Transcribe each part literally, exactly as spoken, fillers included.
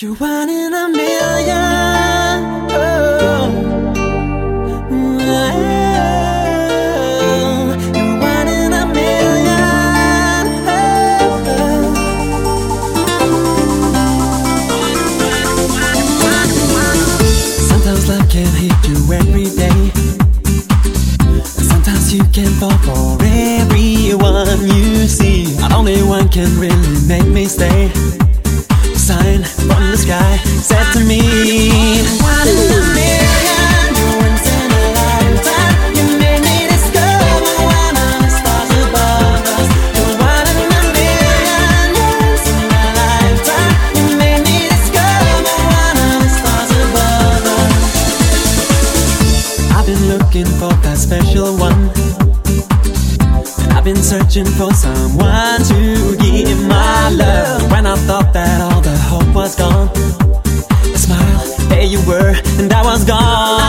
You're one in a million. Oh. Oh. You're one in a million. Oh. Sometimes love can hit you every day. Sometimes you can fall for everyone you see. Not only one can really make me stay. Sign from the sky said to me, one in a million, you're once in a lifetime. You made me discover one of the stars above us. You're one in a million, you're once in a lifetime. You made me discover one of the stars above us. I've been looking for that special one. I've been searching for someone to give my love. When I thought that all the hope was gone, a smile, there you were, and I was gone.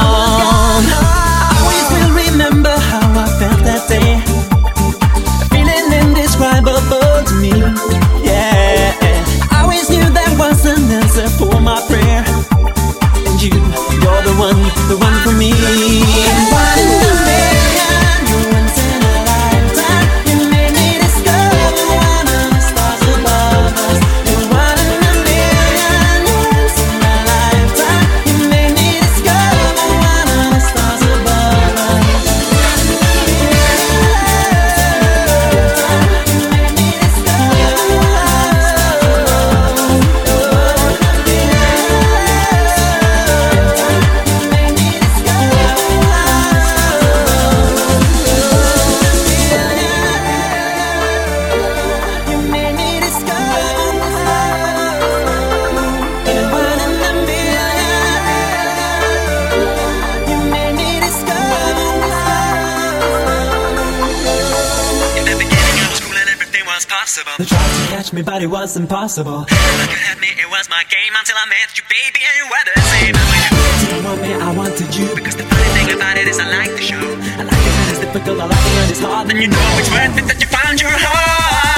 I always will remember how I felt that day. A feeling indescribable to me. Yeah, I always knew there was an answer for my prayer. And you, you're the one, the one for me. One in a million, you're once in a lifetime. You made me discover one of the stars above us. You're one in a million, you're once in a lifetime. You made me discover one of the stars above us. You made me discover one of the possible. They tried to catch me, but it was impossible. Look at me, it was my game until I met you, baby, and you were the same. You didn't want me, I wanted you. Because the funny thing about it is I like the show. I like it when it's difficult, I like it when it's hard. Then you know it's worth it that you found your heart.